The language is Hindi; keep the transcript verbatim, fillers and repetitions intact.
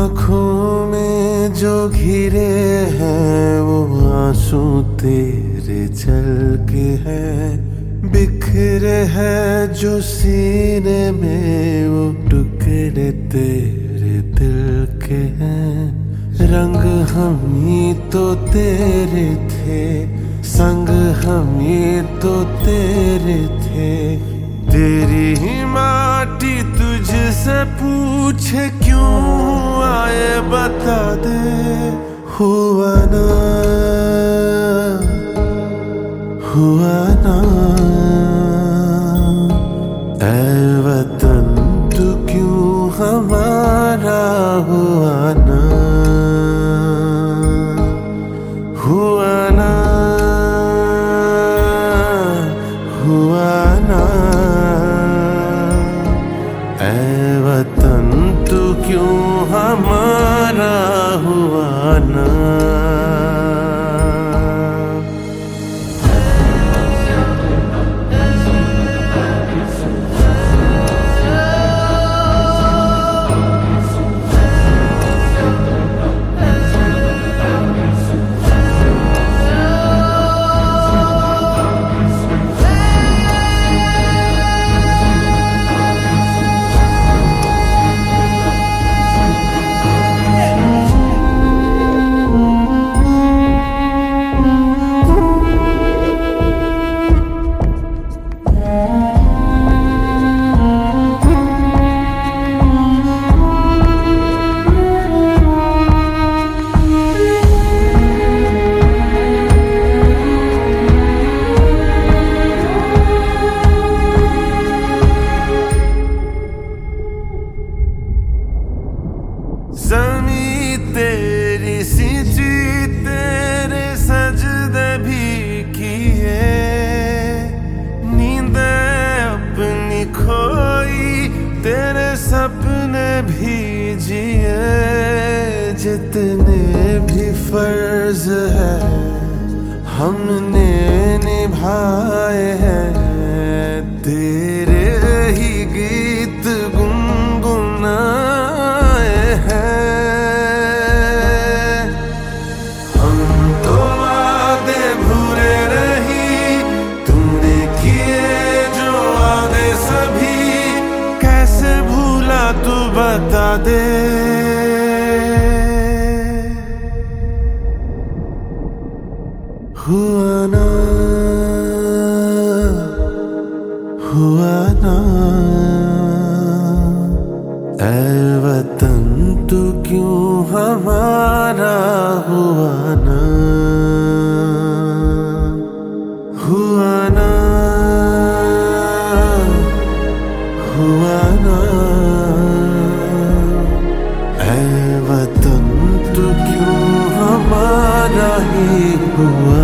आँखों में जो घिरे हैं वो आंसू तेरे चल के हैं, बिखरे हैं जो सीने में वो टुकड़े तेरे दिल के हैं। रंग हम ही तो तेरे थे, संग हम ही तो तेरे थे। तेरी ही माटी तुझसे पूछे क्यों आए बता दे। हुआ ना हुआ ना ऐ वतन तू क्यों हमारा हुआ ना। हुआ ना हुआ ना ऐ वतन तू क्यों हमारा हुआ ना। ज़मीं तेरी सिंची तेरे सजदे भी किए, नींदें अपनी खोई तेरे सपने भी जिए। जितने भी फर्ज है हमने निभाए हैं, तेरे ही गीत गुनगुनाए हैं। हम तो वादे भूले नहीं तूने किए जो वादे सभी, कैसे भूला तू बता दे। हुआ ना हुआ ना ऐ वतन तू क्यों हमारा हुआ ना। हुआ ना हुआ ना ऐ वतन तू क्यों हमारा ही हुआ।